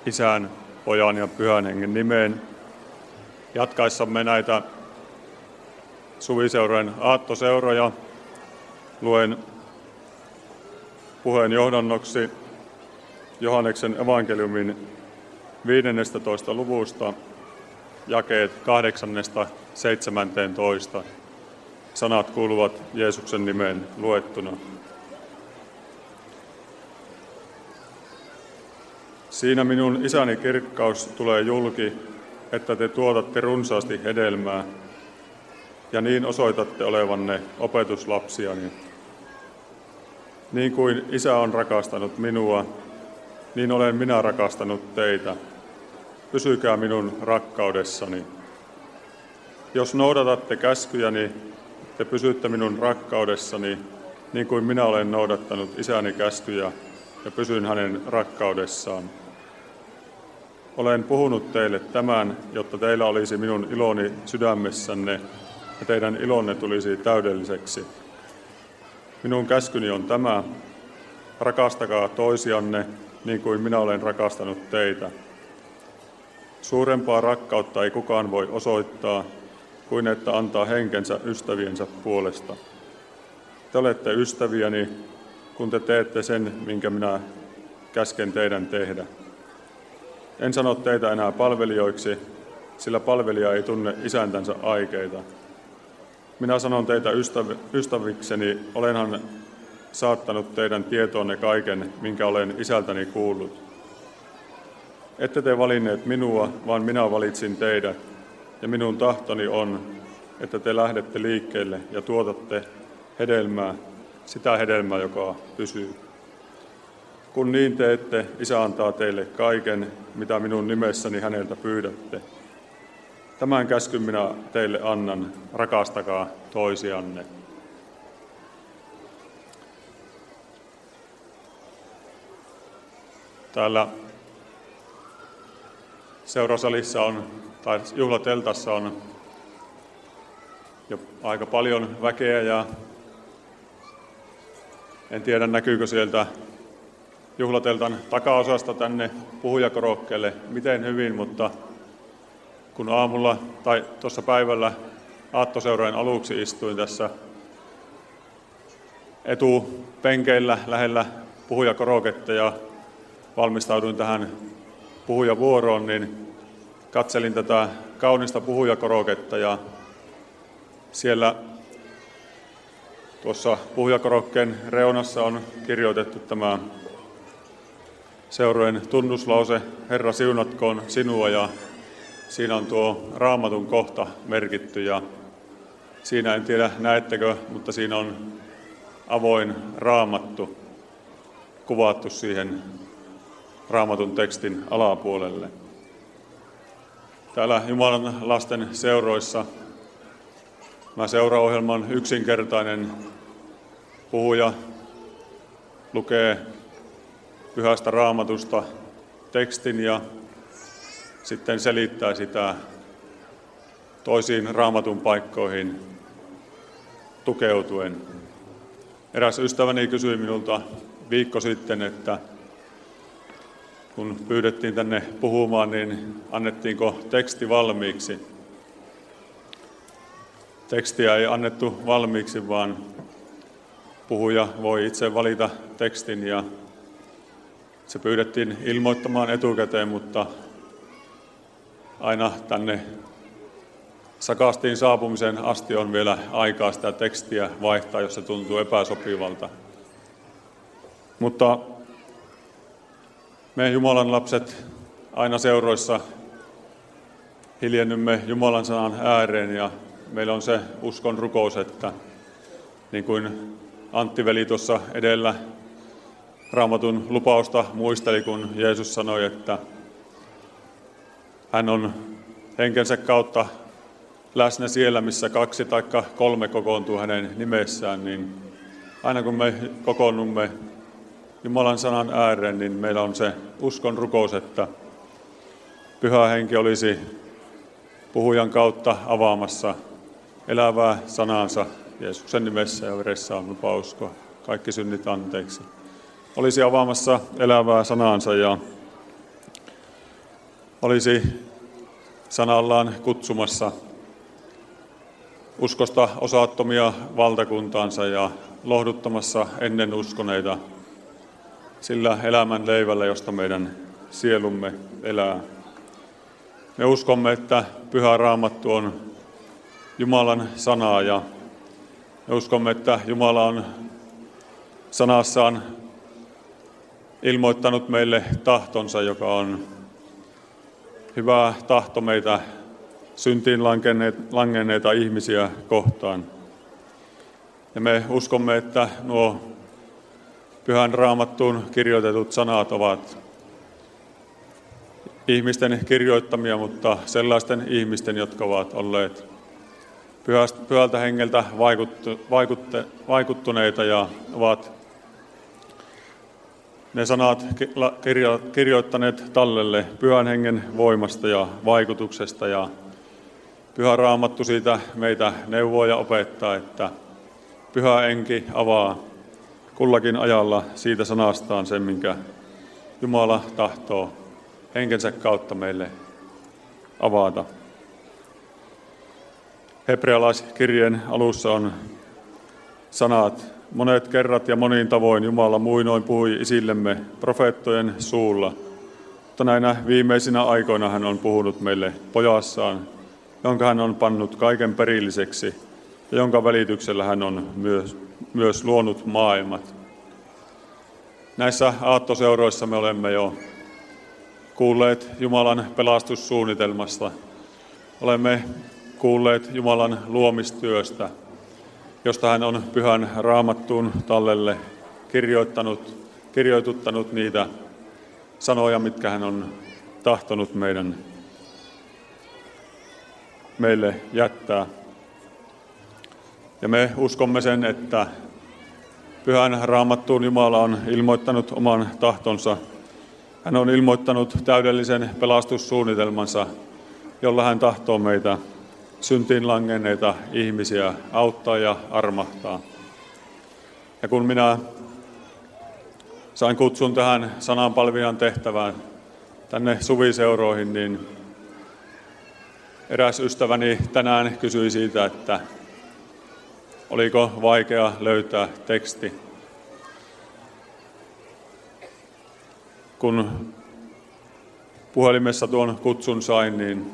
Isän, Pojan ja Pyhän Hengen nimeen. Jatkaessamme näitä suviseurojen aattoseuroja luen puheen johdannoksi Johanneksen evankeliumin 15. luvusta jakeet 8-17. Sanat kuuluvat Jeesuksen nimeen luettuna. Siinä minun isäni kirkkaus tulee julki, että te tuotatte runsaasti hedelmää, ja niin osoitatte olevanne opetuslapsiani. Niin kuin isä on rakastanut minua, niin olen minä rakastanut teitä. Pysykää minun rakkaudessani. Jos noudatatte käskyjäni, te pysytte minun rakkaudessani, niin kuin minä olen noudattanut isäni käskyjä ja pysyn hänen rakkaudessaan. Olen puhunut teille tämän, jotta teillä olisi minun iloni sydämessänne ja teidän ilonne tulisi täydelliseksi. Minun käskyni on tämä: rakastakaa toisianne niin kuin minä olen rakastanut teitä. Suurempaa rakkautta ei kukaan voi osoittaa kuin että antaa henkensä ystäviensä puolesta. Te olette ystäviäni, kun te teette sen, minkä minä käsken teidän tehdä. En sano teitä enää palvelijoiksi, sillä palvelija ei tunne isäntänsä aikeita. Minä sanon teitä ystävikseni, olenhan saattanut teidän tietoonne kaiken, minkä olen isältäni kuullut. Ette te valinneet minua, vaan minä valitsin teidät, ja minun tahtoni on, että te lähdette liikkeelle ja tuotatte hedelmää, sitä hedelmää, joka pysyy. Kun niin teette, Isä antaa teille kaiken, mitä minun nimessäni häneltä pyydätte. Tämän käskyn minä teille annan, rakastakaa toisianne. Täällä seurasalissa tai juhlateltassa on jo aika paljon väkeä ja en tiedä näkyykö sieltä juhlateltan takaosasta tänne puhujakorokkeelle miten hyvin, mutta kun aamulla tai tuossa päivällä aattoseurojen aluksi istuin tässä etupenkeillä lähellä puhujakoroketta ja valmistauduin tähän puhujavuoroon, niin katselin tätä kaunista puhujakoroketta ja siellä tuossa puhujakorokkeen reunassa on kirjoitettu tämä seurojen tunnuslause, Herra siunatkoon sinua, ja siinä on tuo Raamatun kohta merkitty ja siinä en tiedä näettekö, mutta siinä on avoin Raamattu kuvattu siihen Raamatun tekstin alapuolelle. Täällä Jumalan lasten seuroissa tämä seuraohjelman yksinkertainen puhuja lukee Pyhästä Raamatusta tekstin ja sitten selittää sitä toisiin Raamatun paikkoihin tukeutuen. Eräs ystäväni kysyi minulta viikko sitten, että kun pyydettiin tänne puhumaan, niin annettiinko teksti valmiiksi. Tekstiä ei annettu valmiiksi, vaan puhuja voi itse valita tekstin ja se pyydettiin ilmoittamaan etukäteen, mutta aina tänne sakastiin saapumisen asti on vielä aikaa sitä tekstiä vaihtaa, jos se tuntuu epäsopivalta. Mutta me Jumalan lapset aina seuroissa hiljennymme Jumalan sanan ääreen ja meillä on se uskon rukous, että niin kuin Antti-veli tuossa edellä Raamatun lupausta muisteli, kun Jeesus sanoi, että hän on henkensä kautta läsnä siellä, missä 2 tai 3 kokoontuu hänen nimessään, niin aina kun me kokoonnumme Jumalan sanan ääreen, niin meillä on se uskon rukous, että Pyhä Henki olisi puhujan kautta avaamassa elävää sanansa. Jeesuksen nimessä ja veressä on lupa uskoa kaikki synnit anteeksi. Olisi avaamassa elävää sanansa ja olisi sanallaan kutsumassa uskosta osattomia valtakuntaansa ja lohduttamassa ennen uskoneita sillä elämän leivällä, josta meidän sielumme elää. Me uskomme, että Pyhä Raamattu on Jumalan sanaa ja me uskomme, että Jumala on sanassaan ilmoittanut meille tahtonsa, joka on hyvä tahto meitä syntiin langenneita ihmisiä kohtaan. Ja me uskomme, että nuo Pyhän Raamattuun kirjoitetut sanat ovat ihmisten kirjoittamia, mutta sellaisten ihmisten, jotka ovat olleet Pyhältä hengeltä vaikuttuneita ja ovat ne sanat kirjoittaneet tallelle Pyhän hengen voimasta ja vaikutuksesta. Ja Pyhä Raamattu siitä meitä neuvoo ja opettaa, että Pyhä Henki avaa kullakin ajalla siitä sanastaan sen, minkä Jumala tahtoo henkensä kautta meille avata. Hebrealaiskirjeen alussa on sanat: monet kerrat ja monin tavoin Jumala muinoin puhui isillemme profeettojen suulla, mutta näinä viimeisinä aikoina hän on puhunut meille pojassaan, jonka hän on pannut kaiken perilliseksi ja jonka välityksellä hän on myös luonut maailmat. Näissä aattoseuroissa me olemme jo kuulleet Jumalan pelastussuunnitelmasta. Olemme kuulleet Jumalan luomistyöstä, josta hän on Pyhän Raamattuun tallelle kirjoituttanut niitä sanoja, mitkä hän on tahtonut meille jättää. Ja me uskomme sen, että Pyhän Raamattuun Jumala on ilmoittanut oman tahtonsa. Hän on ilmoittanut täydellisen pelastussuunnitelmansa, jolla hän tahtoo meitä syntiin langenneita ihmisiä auttaa ja armahtaa. Ja kun minä sain kutsun tähän sananpalvelijan tehtävään tänne suviseuroihin, niin eräs ystäväni tänään kysyi siitä, että oliko vaikea löytää teksti. Kun puhelimessa tuon kutsun sain, niin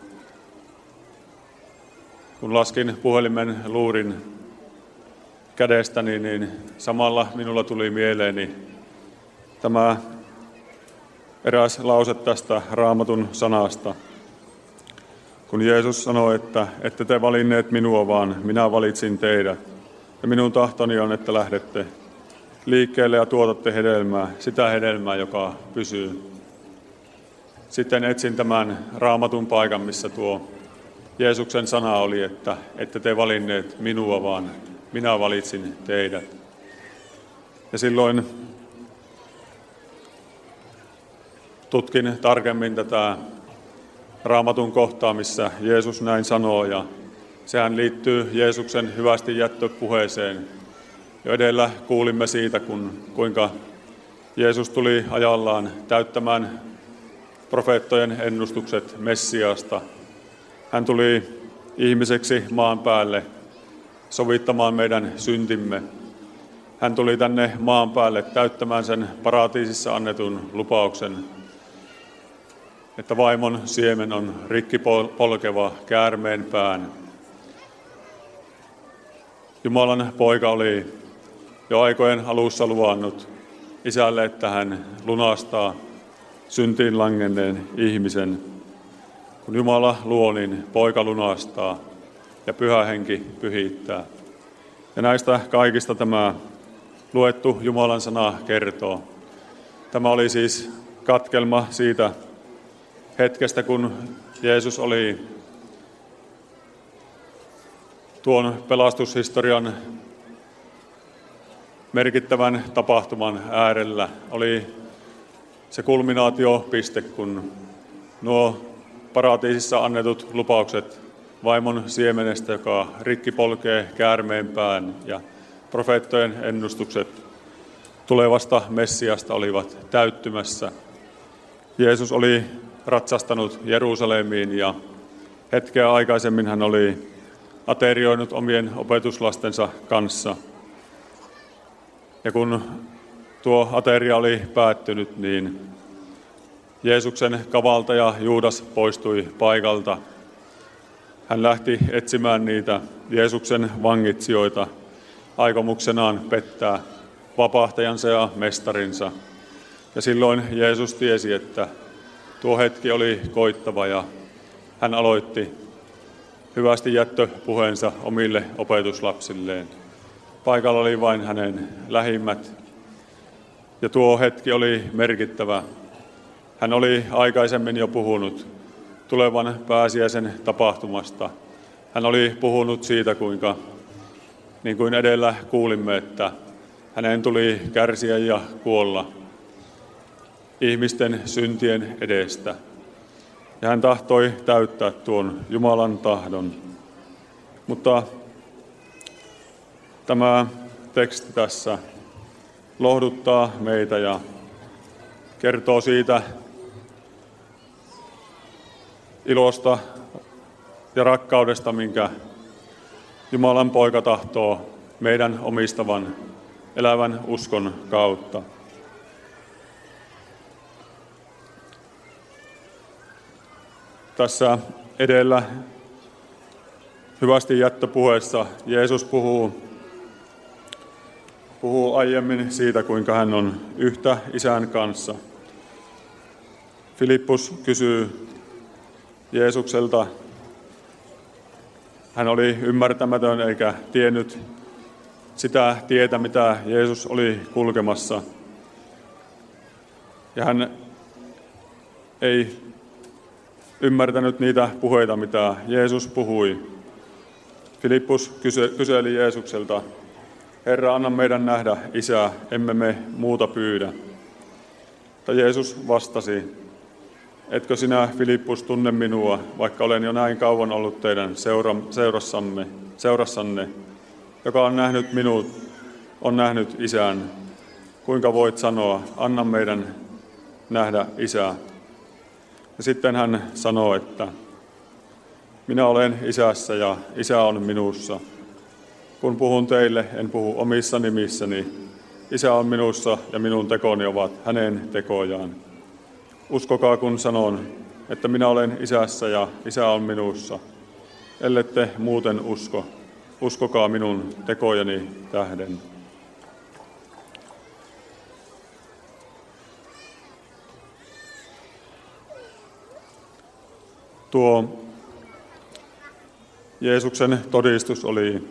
kun laskin puhelimen luurin kädestäni, niin samalla minulla tuli mieleeni tämä eräs lause tästä Raamatun sanasta. Kun Jeesus sanoi, että ette te valinneet minua, vaan minä valitsin teidät. Ja minun tahtoni on, että lähdette liikkeelle ja tuotatte hedelmää, sitä hedelmää, joka pysyy. Sitten etsin tämän Raamatun paikan, missä tuo Jeesuksen sana oli, että ette te valinneet minua, vaan minä valitsin teidät. Ja silloin tutkin tarkemmin tätä Raamatun kohtaa, missä Jeesus näin sanoo, ja sehän liittyy Jeesuksen hyvästi jättöpuheeseen. Jo edellä kuulimme siitä, kuinka Jeesus tuli ajallaan täyttämään profeettojen ennustukset Messiasta. Hän tuli ihmiseksi maan päälle sovittamaan meidän syntimme. Hän tuli tänne maan päälle täyttämään sen paratiisissa annetun lupauksen, että vaimon siemen on rikki polkeva käärmeen pään. Jumalan poika oli jo aikojen alussa luvannut isälle, että hän lunastaa syntiin langenneen ihmisen. Kun Jumala luo, niin poika lunastaa ja Pyhä Henki pyhittää. Ja näistä kaikista tämä luettu Jumalan sana kertoo. Tämä oli siis katkelma siitä hetkestä, kun Jeesus oli tuon pelastushistorian merkittävän tapahtuman äärellä. Oli se kulminaatiopiste, kun nuo paratiisissa annetut lupaukset vaimon siemenestä, joka rikki polkee käärmeen pään, ja profeettojen ennustukset tulevasta Messiasta olivat täyttymässä. Jeesus oli ratsastanut Jerusalemiin ja hetkeä aikaisemmin hän oli aterioinut omien opetuslastensa kanssa. Ja kun tuo ateria oli päättynyt, niin Jeesuksen kavaltaja Juudas poistui paikalta. Hän lähti etsimään niitä Jeesuksen vangitsijoita aikomuksenaan pettää vapahtajansa ja mestarinsa. Ja silloin Jeesus tiesi, että tuo hetki oli koittava ja hän aloitti hyvästi jättöpuheensa omille opetuslapsilleen. Paikalla oli vain hänen lähimmät ja tuo hetki oli merkittävä. Hän oli aikaisemmin jo puhunut tulevan pääsiäisen tapahtumasta. Hän oli puhunut siitä, kuinka, niin kuin edellä kuulimme, että hänen tuli kärsiä ja kuolla ihmisten syntien edestä. Ja hän tahtoi täyttää tuon Jumalan tahdon. Mutta tämä teksti tässä lohduttaa meitä ja kertoo siitä ilosta ja rakkaudesta, minkä Jumalan poika tahtoo meidän omistavan elävän uskon kautta. Tässä edellä hyvästi jättöpuheessa Jeesus puhuu aiemmin siitä, kuinka hän on yhtä Isän kanssa. Filippus kysyy Jeesukselta. Hän oli ymmärtämätön eikä tiennyt sitä tietä, mitä Jeesus oli kulkemassa. Ja hän ei ymmärtänyt niitä puheita, mitä Jeesus puhui. Filippus kyseli Jeesukselta, Herra, anna meidän nähdä Isää, emme me muuta pyydä. Mutta Jeesus vastasi, etkö sinä, Filippus, tunne minua, vaikka olen jo näin kauan ollut teidän seurassanne. Joka on nähnyt minut, on nähnyt Isän. Kuinka voit sanoa, anna meidän nähdä Isää? Ja sitten hän sanoo, että minä olen Isässä ja Isä on minussa. Kun puhun teille, en puhu omissa nimissäni. Isä on minussa ja minun tekoni ovat hänen tekojaan. Uskokaa, kun sanon, että minä olen Isässä ja Isä on minussa. Ellette muuten usko, uskokaa minun tekojeni tähden. Tuo Jeesuksen todistus oli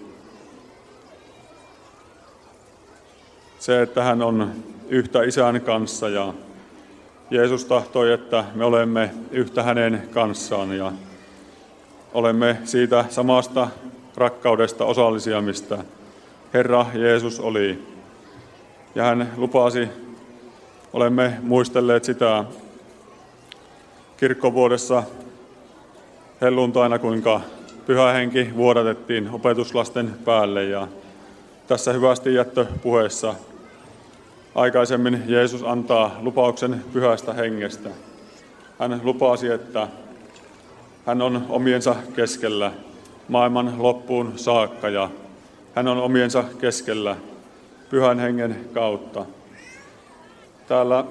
se, että hän on yhtä Isän kanssa ja Jeesus tahtoi, että me olemme yhtä hänen kanssaan ja olemme siitä samasta rakkaudesta osallisia, mistä Herra Jeesus oli. Ja hän lupasi, olemme muistelleet sitä kirkkovuodessa helluntaina, kuinka Pyhä Henki vuodatettiin opetuslasten päälle. Ja tässä hyvästi jättöpuheessa aikaisemmin Jeesus antaa lupauksen Pyhästä Hengestä. Hän lupasi, että hän on omiensa keskellä maailman loppuun saakka ja hän on omiensa keskellä Pyhän Hengen kautta. Täällä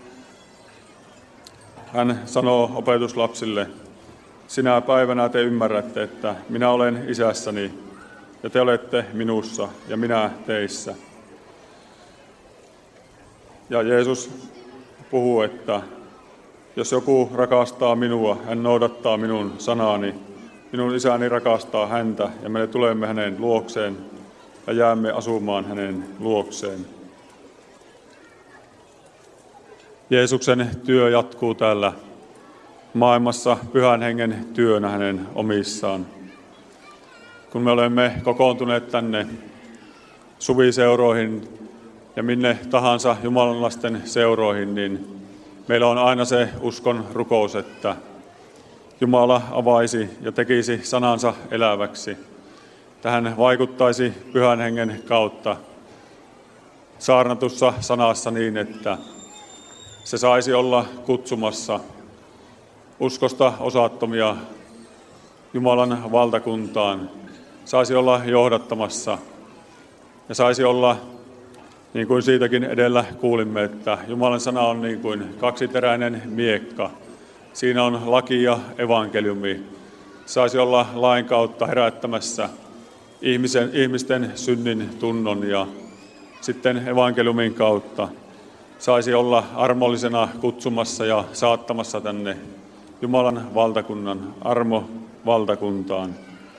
hän sanoo opetuslapsille, sinä päivänä te ymmärrätte, että minä olen Isässäni ja te olette minussa ja minä teissä. Ja Jeesus puhuu, että jos joku rakastaa minua, hän noudattaa minun sanaani. Minun Isäni rakastaa häntä ja me tulemme hänen luokseen ja jäämme asumaan hänen luokseen. Jeesuksen työ jatkuu täällä maailmassa Pyhän Hengen työnä hänen omissaan. Kun me olemme kokoontuneet tänne suviseuroihin ja minne tahansa Jumalan lasten seuroihin, niin meillä on aina se uskon rukous, että Jumala avaisi ja tekisi sanansa eläväksi. Että hän vaikuttaisi Pyhän Hengen kautta saarnatussa sanassa niin, että se saisi olla kutsumassa uskosta osattomia Jumalan valtakuntaan, saisi olla johdattamassa ja saisi olla, niin kuin siitäkin edellä kuulimme, että Jumalan sana on niin kuin kaksiteräinen miekka. Siinä on laki ja evankeliumi. Saisi olla lain kautta herättämässä ihmisten synnin tunnon ja sitten evankeliumin kautta saisi olla armollisena kutsumassa ja saattamassa tänne Jumalan valtakunnan armovaltakuntaan.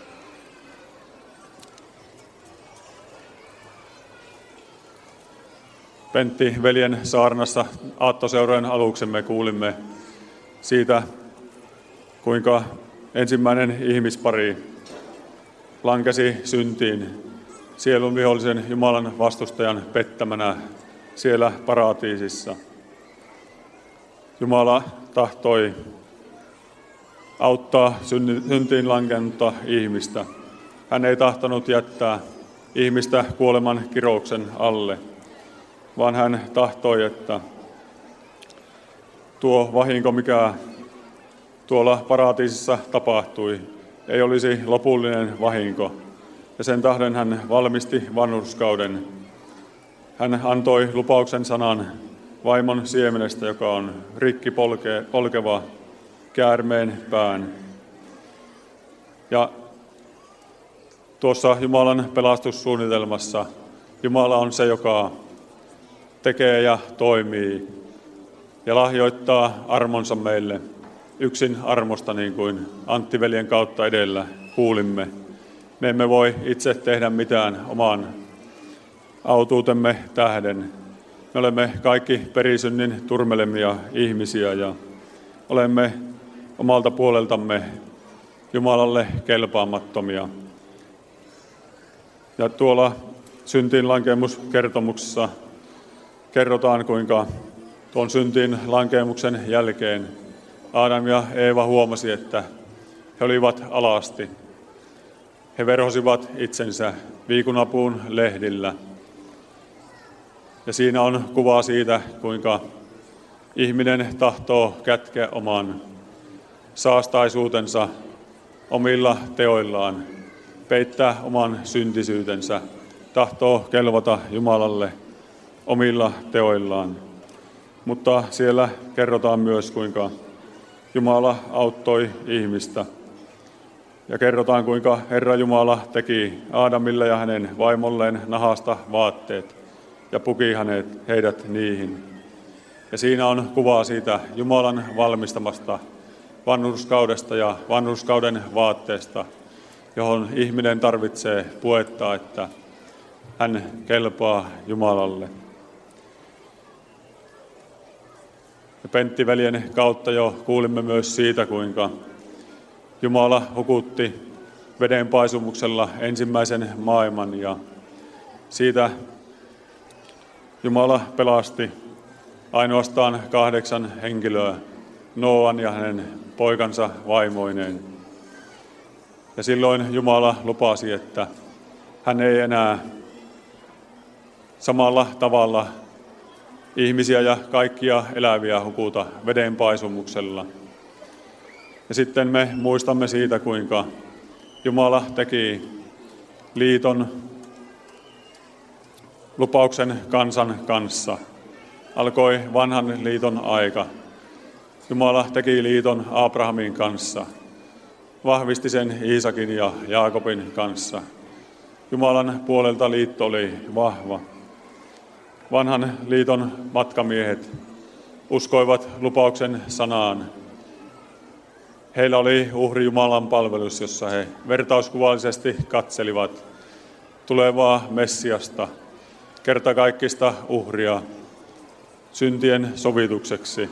Pentti veljen saarnassa aattoseurojen aluksi me kuulimme siitä, kuinka ensimmäinen ihmispari lankesi syntiin sielun vihollisen Jumalan vastustajan pettämänä siellä paratiisissa. Jumala tahtoi auttaa syntiin lankenutta ihmistä. Hän ei tahtonut jättää ihmistä kuoleman kirouksen alle, vaan hän tahtoi, että tuo vahinko, mikä tuolla paratiisissa tapahtui, ei olisi lopullinen vahinko. Ja sen tähden hän valmisti vanhurskauden. Hän antoi lupauksen sanan vaimon siemenestä, joka on rikki polkeva käärmeen pään. Ja tuossa Jumalan pelastussuunnitelmassa Jumala on se, joka tekee ja toimii ja lahjoittaa armonsa meille yksin armosta, niin kuin Antti veljen kautta edellä kuulimme. Me emme voi itse tehdä mitään oman autuutemme tähden. Me olemme kaikki perisynnin turmelemia ihmisiä ja olemme omalta puoleltamme Jumalalle kelpaamattomia. Ja tuolla syntiinlankemuskertomuksessa kerrotaan, kuinka tuon syntiin lankemuksen jälkeen Adam ja Eeva huomasi, että he olivat alasti. He verhosivat itsensä viikunapuun lehdillä. Ja siinä on kuva siitä, kuinka ihminen tahtoo kätkeä oman saastaisuutensa omilla teoillaan, peittää oman syntisyytensä, tahtoo kelvata Jumalalle omilla teoillaan. Mutta siellä kerrotaan myös, kuinka Jumala auttoi ihmistä. Ja kerrotaan, kuinka Herra Jumala teki Aadamille ja hänen vaimolleen nahasta vaatteet ja puki heidät niihin. Ja siinä on kuva siitä Jumalan valmistamasta vanhurskaudesta ja vanhurskauden vaatteesta, johon ihminen tarvitsee puettaa, että hän kelpaa Jumalalle. Ja Pentti veljen kautta jo kuulimme myös siitä, kuinka Jumala hukutti vedenpaisumuksella ensimmäisen maailman ja siitä Jumala pelasti ainoastaan 8 henkilöä, Nooan ja hänen poikansa vaimoineen. Ja silloin Jumala lupasi, että hän ei enää samalla tavalla ihmisiä ja kaikkia eläviä hukuta vedenpaisumuksella. Ja sitten me muistamme siitä, kuinka Jumala teki liiton lupauksen kansan kanssa. Alkoi vanhan liiton aika. Jumala teki liiton Abrahamin kanssa. Vahvisti sen Iisakin ja Jaakobin kanssa. Jumalan puolelta liitto oli vahva. Vanhan liiton matkamiehet uskoivat lupauksen sanaan. Heillä oli uhri Jumalan palvelus, jossa he vertauskuvallisesti katselivat tulevaa Messiasta, kertakaikkista uhria syntien sovitukseksi.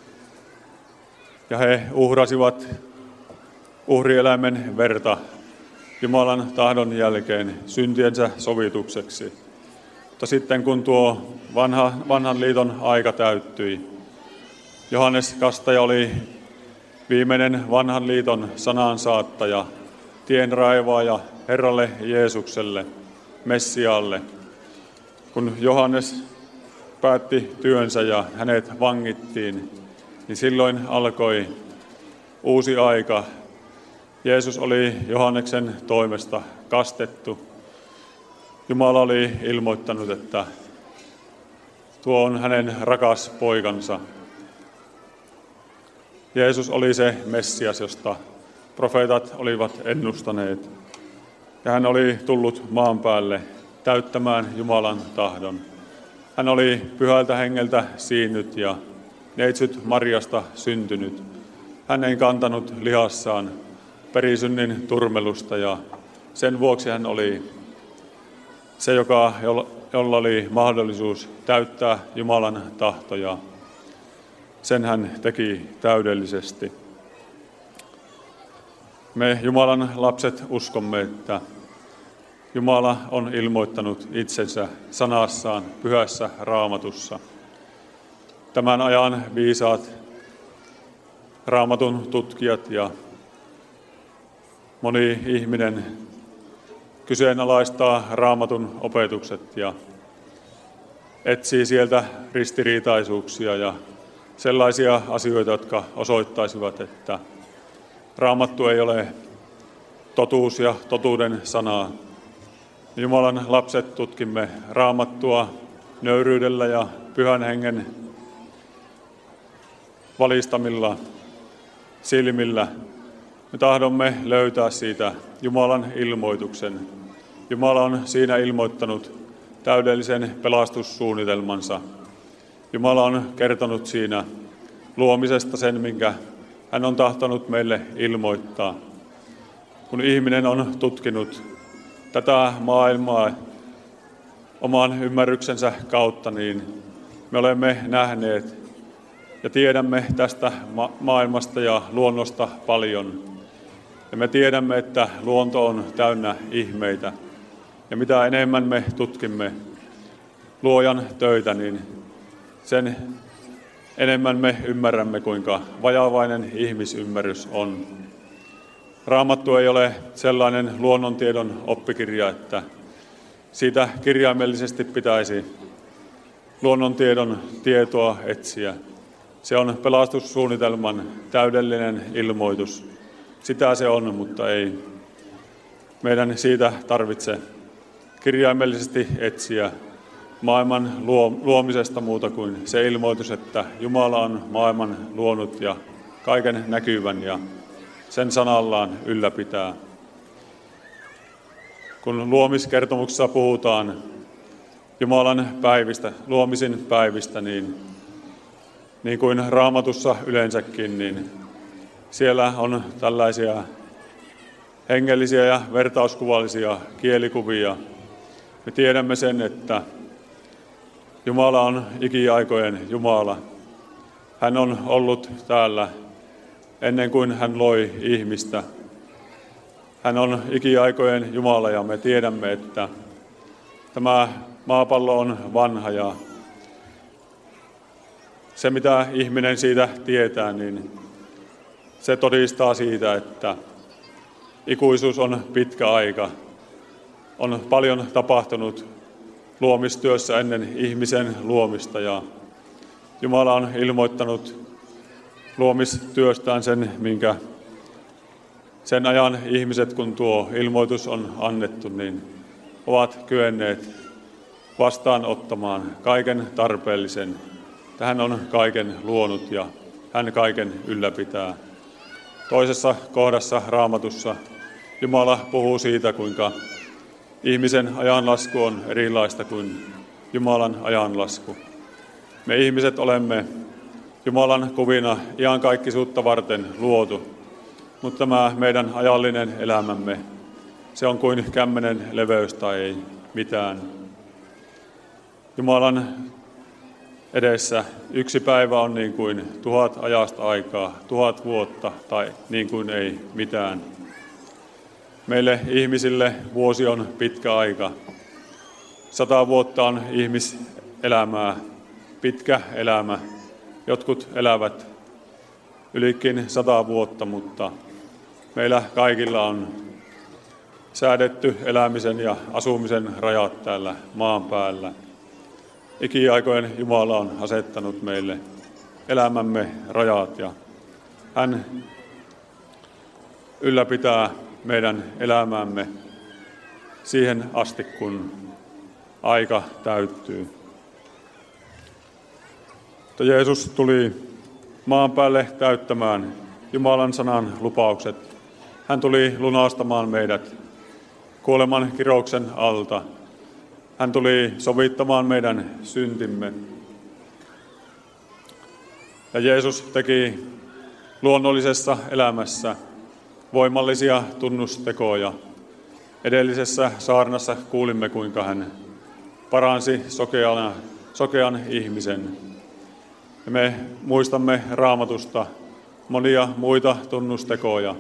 Ja he uhrasivat uhrieläimen verta Jumalan tahdon jälkeen syntiensä sovitukseksi. Mutta sitten kun tuo vanhan liiton aika täyttyi, Johannes Kastaja oli viimeinen vanhan liiton sanansaattaja, tien raivaaja Herralle Jeesukselle, Messiaalle. Kun Johannes päätti työnsä ja hänet vangittiin, niin silloin alkoi uusi aika. Jeesus oli Johanneksen toimesta kastettu. Jumala oli ilmoittanut, että tuo on hänen rakas poikansa. Jeesus oli se Messias, josta profeetat olivat ennustaneet. Ja hän oli tullut maan päälle täyttämään Jumalan tahdon. Hän oli Pyhältä Hengeltä siinnyt ja neitsyt Marjasta syntynyt. Hän ei kantanut lihassaan perisynnin turmelusta ja sen vuoksi hän oli se, jolla oli mahdollisuus täyttää Jumalan tahtoja. Sen hän teki täydellisesti. Me Jumalan lapset uskomme, että Jumala on ilmoittanut itsensä sanassaan pyhässä Raamatussa. Tämän ajan viisaat Raamatun tutkijat ja moni ihminen kyseenalaistaa Raamatun opetukset ja etsii sieltä ristiriitaisuuksia ja sellaisia asioita, jotka osoittaisivat, että Raamattu ei ole totuus ja totuuden sanaa. Jumalan lapset tutkimme Raamattua nöyryydellä ja Pyhän Hengen valistamilla silmillä. Me tahdomme löytää siitä Jumalan ilmoituksen. Jumala on siinä ilmoittanut täydellisen pelastussuunnitelmansa. Jumala on kertonut siinä luomisesta sen, minkä hän on tahtonut meille ilmoittaa. Kun ihminen on tutkinut tätä maailmaa oman ymmärryksensä kautta, niin me olemme nähneet ja tiedämme tästä maailmasta ja luonnosta paljon. Ja me tiedämme, että luonto on täynnä ihmeitä. Ja mitä enemmän me tutkimme Luojan töitä, niin sen enemmän me ymmärrämme, kuinka vajavainen ihmisymmärrys on. Raamattu ei ole sellainen luonnontiedon oppikirja, että siitä kirjaimellisesti pitäisi luonnontiedon tietoa etsiä. Se on pelastussuunnitelman täydellinen ilmoitus. Sitä se on, mutta ei meidän siitä tarvitse kirjaimellisesti etsiä maailman luomisesta muuta kuin se ilmoitus, että Jumala on maailman luonut ja kaiken näkyvän ja sen sanallaan ylläpitää. Kun luomiskertomuksessa puhutaan Jumalan päivistä, luomisin päivistä, niin kuin Raamatussa yleensäkin, niin siellä on tällaisia hengellisiä ja vertauskuvallisia kielikuvia. Me tiedämme sen, että Jumala on ikiaikojen Jumala. Hän on ollut täällä ennen kuin hän loi ihmistä. Hän on ikiaikojen Jumala ja me tiedämme, että tämä maapallo on vanha ja se mitä ihminen siitä tietää, niin se todistaa siitä, että ikuisuus on pitkä aika. On paljon tapahtunut luomistyössä ennen ihmisen luomista ja Jumala on ilmoittanut luomistyöstään sen, minkä sen ajan ihmiset, kun tuo ilmoitus on annettu, niin ovat kyenneet vastaanottamaan kaiken tarpeellisen. Hän on kaiken luonut ja hän kaiken ylläpitää. Toisessa kohdassa Raamatussa Jumala puhuu siitä, kuinka ihmisen ajanlasku on erilaista kuin Jumalan ajanlasku. Me ihmiset olemme Jumalan kuvina iankaikkisuutta varten luotu, mutta tämä meidän ajallinen elämämme, se on kuin kämmenen leveys tai ei mitään. Jumalan edessä yksi päivä on niin kuin 1000 ajasta aikaa, 1000 vuotta tai niin kuin ei mitään. Meille ihmisille vuosi on pitkä aika. 100 vuotta on ihmiselämää, pitkä elämä. Jotkut elävät ylikin 100 vuotta, mutta meillä kaikilla on säädetty elämisen ja asumisen rajat täällä maan päällä. Ikiaikojen Jumala on asettanut meille elämämme rajat ja hän ylläpitää meidän elämäämme siihen asti, kun aika täyttyy. Mutta Jeesus tuli maan päälle täyttämään Jumalan sanan lupaukset. Hän tuli lunastamaan meidät kuoleman kirouksen alta. Hän tuli sovittamaan meidän syntimme. Ja Jeesus teki luonnollisessa elämässä voimallisia tunnustekoja. Edellisessä saarnassa kuulimme, kuinka hän paransi sokean ihmisen. Ja me muistamme Raamatusta monia muita tunnustekoja.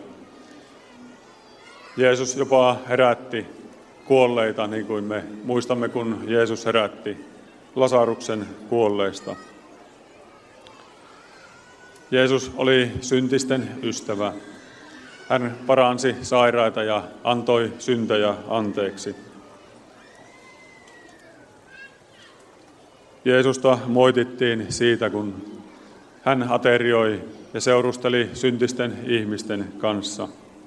Jeesus jopa herätti kuolleita, niin kuin me muistamme, kun Jeesus herätti Lasaruksen kuolleista. Jeesus oli syntisten ystävä. Hän paransi sairaita ja antoi syntejä anteeksi. Jeesusta moitittiin siitä, kun hän aterioi ja seurusteli syntisten ihmisten kanssa.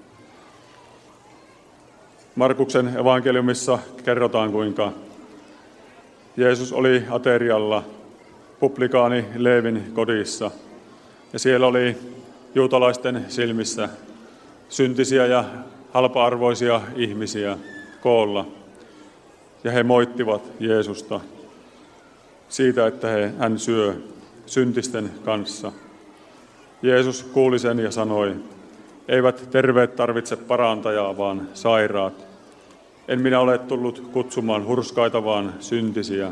Markuksen evankeliumissa kerrotaan, kuinka Jeesus oli aterialla publikaani Leevin kodissa. Ja siellä oli juutalaisten silmissä syntisiä ja halpa-arvoisia ihmisiä koolla. Ja he moittivat Jeesusta siitä, että hän syö syntisten kanssa. Jeesus kuuli sen ja sanoi, eivät terveet tarvitse parantajaa, vaan sairaat. En minä ole tullut kutsumaan hurskaita, vaan syntisiä.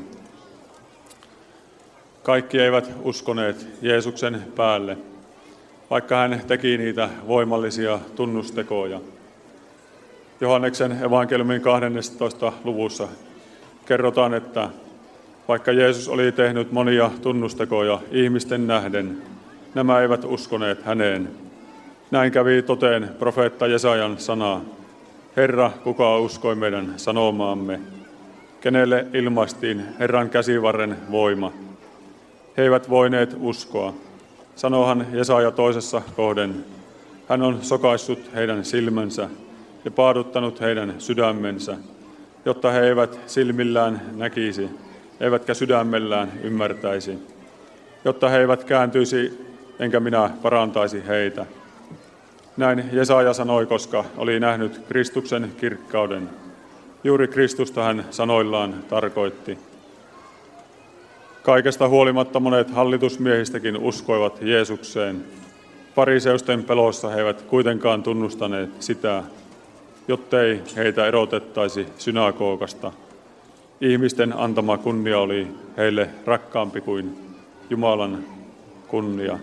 Kaikki eivät uskoneet Jeesuksen päälle, vaikka hän teki niitä voimallisia tunnustekoja. Johanneksen evankeliumin 12. luvussa kerrotaan, että vaikka Jeesus oli tehnyt monia tunnustekoja ihmisten nähden, nämä eivät uskoneet häneen. Näin kävi toteen profeetta Jesajan sana. Herra, kuka uskoi meidän sanomaamme? Kenelle ilmaistiin Herran käsivarren voima? He eivät voineet uskoa. Sanohan Jesaja toisessa kohden. Hän on sokaissut heidän silmänsä ja paaduttanut heidän sydämensä, jotta he eivät silmillään näkisi, eivätkä sydämellään ymmärtäisi, jotta he eivät kääntyisi, enkä minä parantaisi heitä. Näin Jesaja sanoi, koska oli nähnyt Kristuksen kirkkauden. Juuri Kristusta hän sanoillaan tarkoitti. Kaikesta huolimatta monet hallitusmiehistäkin uskoivat Jeesukseen. Fariseusten pelossa he eivät kuitenkaan tunnustaneet sitä, jottei heitä erotettaisi synagogasta. Ihmisten antama kunnia oli heille rakkaampi kuin Jumalan kunnia.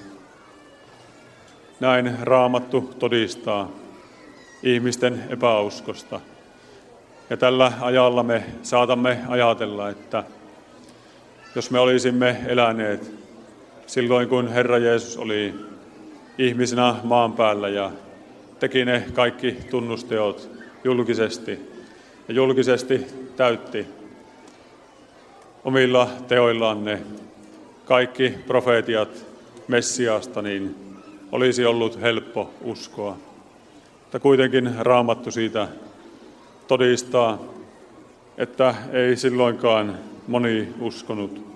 Näin Raamattu todistaa ihmisten epäuskosta. Ja tällä ajalla me saatamme ajatella, että jos me olisimme eläneet silloin, kun Herra Jeesus oli ihmisenä maan päällä ja teki ne kaikki tunnusteot julkisesti ja julkisesti täytti omilla teoillaan ne kaikki profeetiat Messiasta, niin olisi ollut helppo uskoa. Mutta kuitenkin Raamattu siitä todistaa, että ei silloinkaan moni uskonut.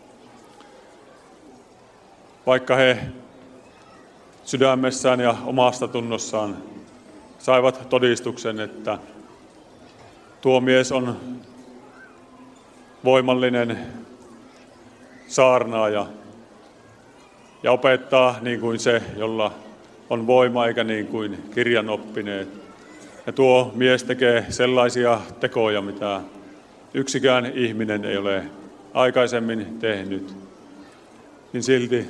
Vaikka he sydämessään ja omasta tunnossaan saivat todistuksen, että tuo mies on voimallinen saarnaaja ja opettaa niin kuin se, jolla on voima, eikä niin kuin kirjanoppineet. Ja tuo mies tekee sellaisia tekoja, mitä yksikään ihminen ei ole aikaisemmin tehnyt, niin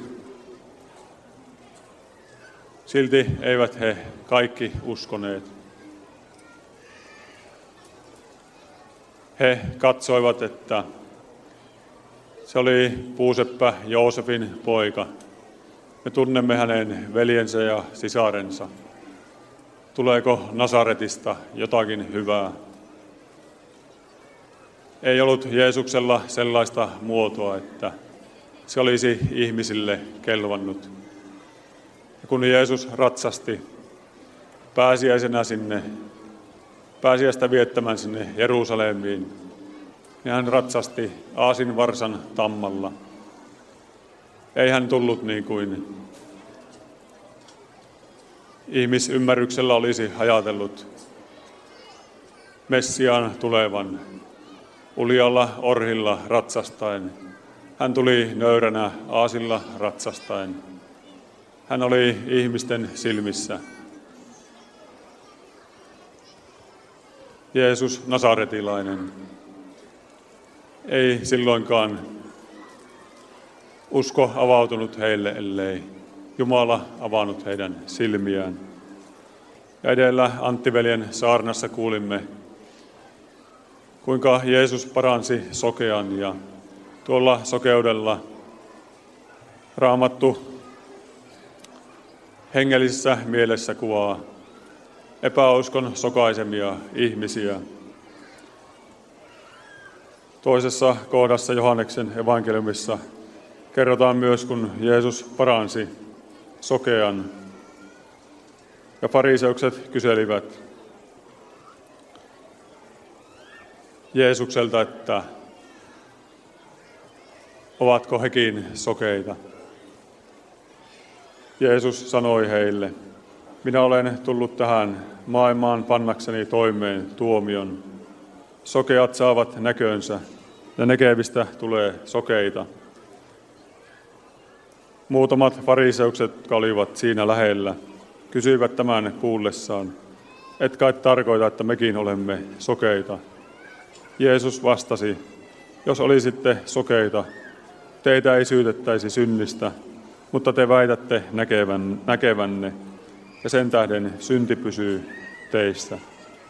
silti eivät he kaikki uskoneet. He katsoivat, että se oli puuseppä Joosefin poika. Me tunnemme hänen veljensä ja sisarensa. Tuleeko Nasaretista jotakin hyvää? Ei ollut Jeesuksella sellaista muotoa, että se olisi ihmisille kelvannut. Ja kun Jeesus ratsasti pääsiäistä viettämään sinne Jerusalemiin, niin hän ratsasti aasinvarsan tammalla. Ei hän tullut niin kuin ihmisymmärryksellä olisi ajatellut Messiaan tulevan uljalla orhilla ratsastaen. Hän tuli nöyränä aasilla ratsastaen. Hän oli ihmisten silmissä Jeesus nasaretilainen. Ei silloinkaan usko avautunut heille, ellei Jumala avannut heidän silmiään. Ja edellä Anttiveljen saarnassa kuulimme, kuinka Jeesus paransi sokean, ja tuolla sokeudella Raamattu hengellisessä mielessä kuvaa epäuskon sokaisemia ihmisiä. Toisessa kohdassa Johanneksen evankeliumissa kerrotaan myös, kun Jeesus paransi sokean, ja fariseukset kyselivät Jeesukselta, että ovatko hekin sokeita. Jeesus sanoi heille, minä olen tullut tähän maailmaan pannakseni toimeen tuomion. Sokeat saavat näkönsä ja näkevistä tulee sokeita. Muutamat fariseukset, jotka olivat siinä lähellä, kysyivät tämän kuullessaan, et kai tarkoita, että mekin olemme sokeita. Jeesus vastasi, jos olisitte sokeita, teitä ei syytettäisi synnistä, mutta te väitätte näkevänne, ja sen tähden synti pysyy teissä.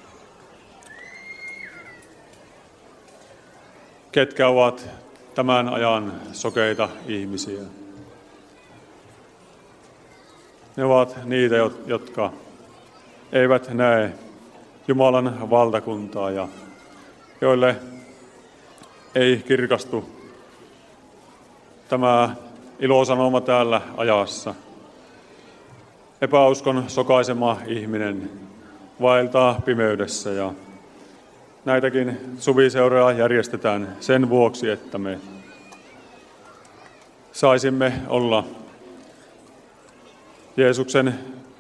Ketkä ovat tämän ajan sokeita ihmisiä? Ne ovat niitä, jotka eivät näe Jumalan valtakuntaa ja joille ei kirkastu tämä ilosanoma täällä ajassa. Epäuskon sokaisema ihminen vaeltaa pimeydessä, ja näitäkin suviseuroja järjestetään sen vuoksi, että me saisimme olla Jeesuksen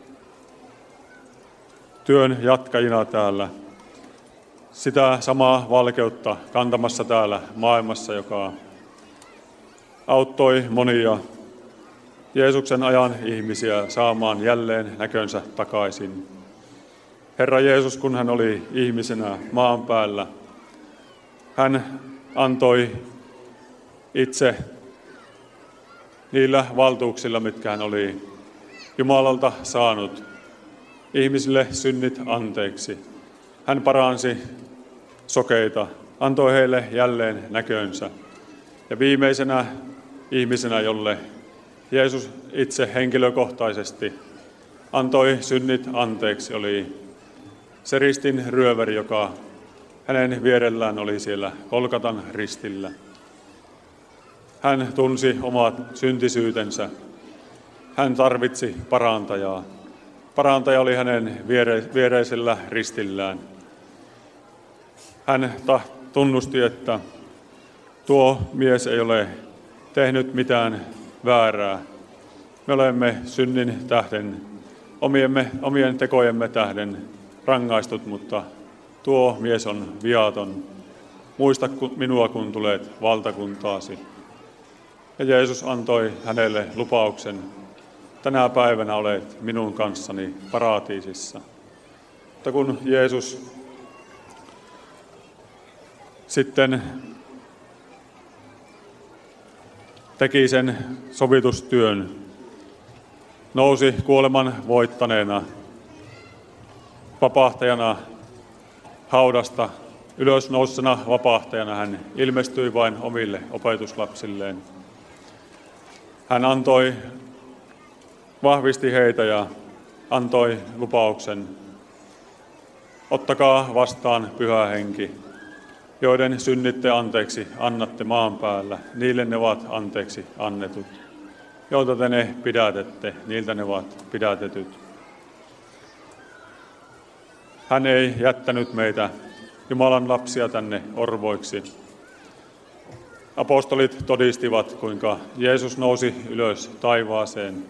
työn jatkajina täällä, sitä samaa valkeutta kantamassa täällä maailmassa, joka auttoi monia Jeesuksen ajan ihmisiä saamaan jälleen näkönsä takaisin. Herra Jeesus, kun hän oli ihmisenä maan päällä, hän antoi itse niillä valtuuksilla, mitkä hän oli Jumalalta saanut, ihmisille synnit anteeksi. Hän paransi sokeita, antoi heille jälleen näkönsä. Ja viimeisenä ihmisenä, jolle Jeesus itse henkilökohtaisesti antoi synnit anteeksi, oli se ristin ryöväri, joka hänen vierellään oli siellä Golgatan ristillä. Hän tunsi omat syntisyytensä. Hän tarvitsi parantajaa. Parantaja oli hänen viereisellä ristillään. Hän tunnusti, että tuo mies ei ole tehnyt mitään väärää. Me olemme synnin tähden, omien tekojemme tähden rangaistut, mutta tuo mies on viaton. Muista minua, kun tulet valtakuntaasi. Ja Jeesus antoi hänelle lupauksen, tänä päivänä olet minun kanssani paratiisissa. Mutta kun Jeesus sitten teki sen sovitustyön, nousi kuoleman voittaneena, vapahtajana haudasta, ylösnousena vapahtajana hän ilmestyi vain omille opetuslapsilleen. Hän vahvisti heitä ja antoi lupauksen, ottakaa vastaan Pyhä Henki, joiden synnit te anteeksi annatte maan päällä, niille ne ovat anteeksi annetut. Joilta te ne pidätette, niiltä ne ovat pidätetyt. Hän ei jättänyt meitä, Jumalan lapsia, tänne orvoiksi. Apostolit todistivat, kuinka Jeesus nousi ylös taivaaseen.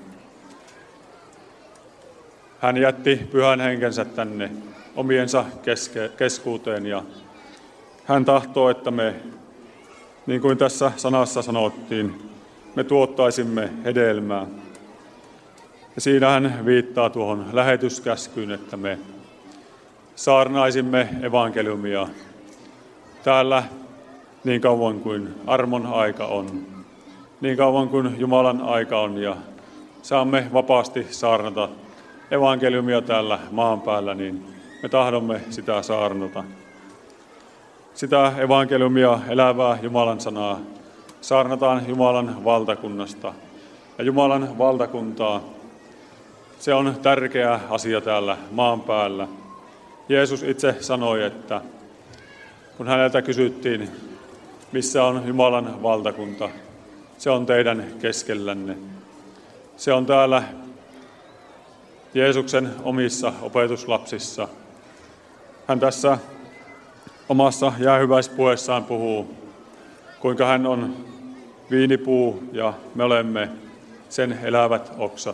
Hän jätti Pyhän Henkensä tänne omiensa keskuuteen ja hän tahtoo, että me, niin kuin tässä sanassa sanottiin, me tuottaisimme hedelmää. Ja siinä hän viittaa tuohon lähetyskäskyyn, että me saarnaisimme evankeliumia täällä niin kauan kuin armon aika on, niin kauan kuin Jumalan aika on ja saamme vapaasti saarnata evankeliumia täällä maan päällä, niin me tahdomme sitä saarnata. Sitä evankeliumia, elävää Jumalan sanaa, saarnataan Jumalan valtakunnasta. Ja Jumalan valtakuntaa, se on tärkeä asia täällä maan päällä. Jeesus itse sanoi, että kun häneltä kysyttiin, missä on Jumalan valtakunta, se on teidän keskellänne. Se on täällä Jeesuksen omissa opetuslapsissa. Hän tässä omassa jäähyväispuheessaan puhuu, kuinka hän on viinipuu ja me olemme sen elävät oksat.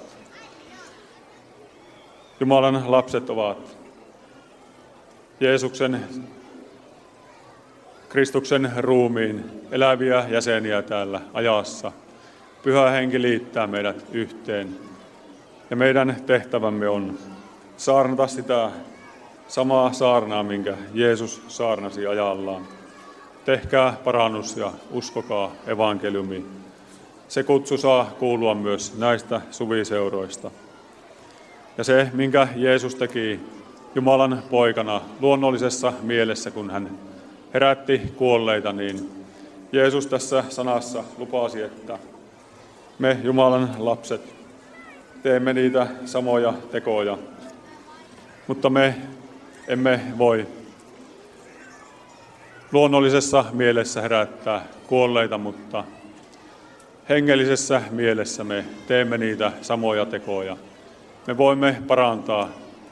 Jumalan lapset ovat Jeesuksen, Kristuksen ruumiin eläviä jäseniä täällä ajassa. Pyhä Henki liittää meidät yhteen. Ja meidän tehtävämme on saarnata sitä samaa saarnaa, minkä Jeesus saarnasi ajallaan. Tehkää parannus ja uskokaa evankeliumiin. Se kutsu saa kuulua myös näistä suviseuroista. Ja se, minkä Jeesus teki Jumalan poikana luonnollisessa mielessä, kun hän herätti kuolleita, niin Jeesus tässä sanassa lupasi, että me Jumalan lapset teemme niitä samoja tekoja, mutta me emme voi luonnollisessa mielessä herättää kuolleita, mutta hengellisessä mielessä me teemme niitä samoja tekoja. Me voimme parantaa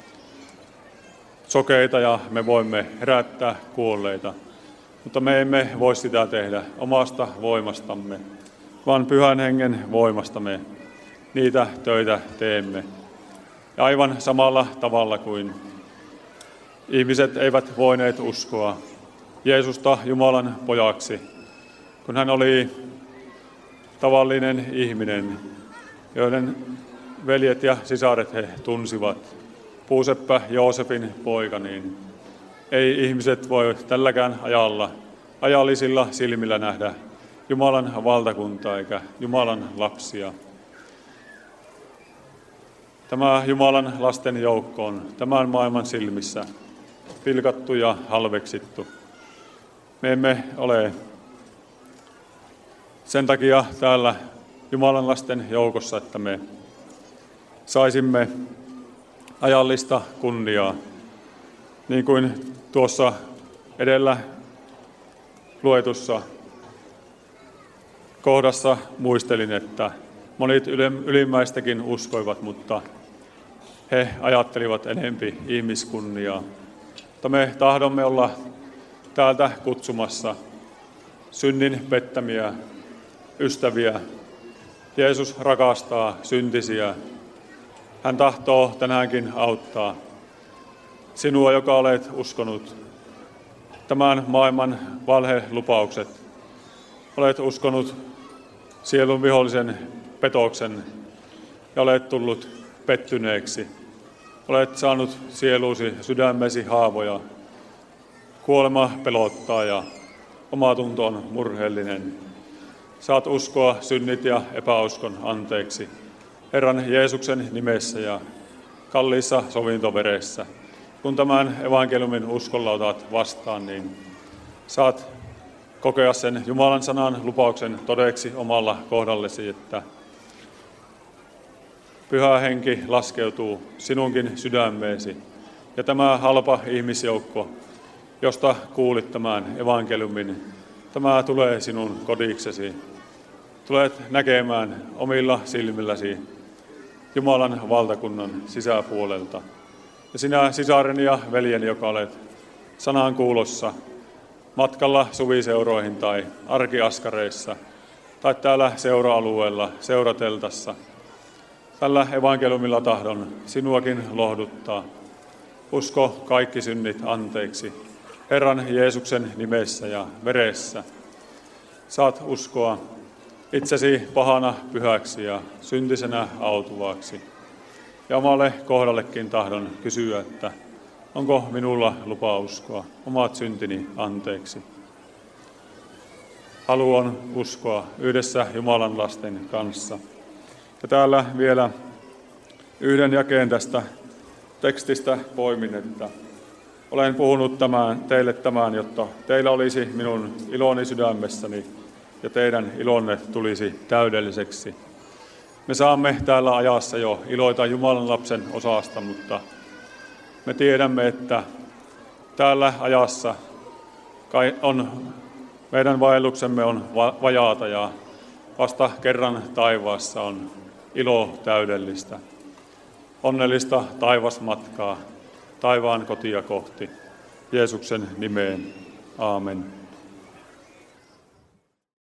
sokeita ja me voimme herättää kuolleita, mutta me emme voi sitä tehdä omasta voimastamme, vaan Pyhän Hengen voimasta me niitä töitä teemme. Ja aivan samalla tavalla kuin ihmiset eivät voineet uskoa Jeesusta Jumalan pojaksi, kun hän oli tavallinen ihminen, joiden veljet ja sisaret he tunsivat, puuseppä Joosefin poika, niin ei ihmiset voi tälläkään ajallisilla silmillä nähdä Jumalan valtakuntaa eikä Jumalan lapsia. Tämä Jumalan lasten joukko on tämän maailman silmissä pilkattu ja halveksittu. Me emme ole sen takia täällä Jumalan lasten joukossa, että me saisimme ajallista kunniaa. Niin kuin tuossa edellä luetussa kohdassa muistelin, että monet ylimmäistäkin uskoivat, mutta he ajattelivat enempi ihmiskunniaa. Mutta me tahdomme olla täältä kutsumassa synnin pettämiä ystäviä. Jeesus rakastaa syntisiä. Hän tahtoo tänäänkin auttaa sinua, joka olet uskonut tämän maailman valhelupaukset. Olet uskonut sielun vihollisen petoksen ja olet tullut pettyneeksi. Olet saanut sieluusi, sydämesi haavoja. Kuolema pelottaa ja omatunto on murheellinen. Saat uskoa synnit ja epäuskon anteeksi Herran Jeesuksen nimessä ja kalliissa sovintoveressä. Kun tämän evankeliumin uskolla otat vastaan, niin saat kokea sen Jumalan sanan lupauksen todeksi omalla kohdallesi, että Pyhä Henki laskeutuu sinunkin sydämeesi. Ja tämä halpa ihmisjoukko, josta kuulit tämän evankeliumin, tämä tulee sinun kodiksesi. Tulet näkemään omilla silmilläsi Jumalan valtakunnan sisäpuolelta. Ja sinä sisareni ja veljeni, joka olet sanan kuulossa, matkalla suviseuroihin tai arkiaskareissa tai täällä seura-alueella seurateltassa. Tällä evankeliumilla tahdon sinuakin lohduttaa. Usko kaikki synnit anteeksi Herran Jeesuksen nimessä ja veressä. Saat uskoa itsesi pahana pyhäksi ja syntisenä autuvaksi. Ja omalle kohdallekin tahdon kysyä, että onko minulla lupa uskoa omat syntini anteeksi. Haluan uskoa yhdessä Jumalan lasten kanssa. Ja täällä vielä yhden jakeen tästä tekstistä poimin, että olen puhunut teille tämän, jotta teillä olisi minun iloni sydämessäni ja teidän ilonne tulisi täydelliseksi. Me saamme täällä ajassa jo iloita Jumalan lapsen osasta, mutta me tiedämme, että täällä ajassa meidän vaelluksemme on vajaata ja vasta kerran taivaassa on ilo täydellistä. Onnellista taivasmatkaa taivaan kotia kohti. Jeesuksen nimeen. Aamen.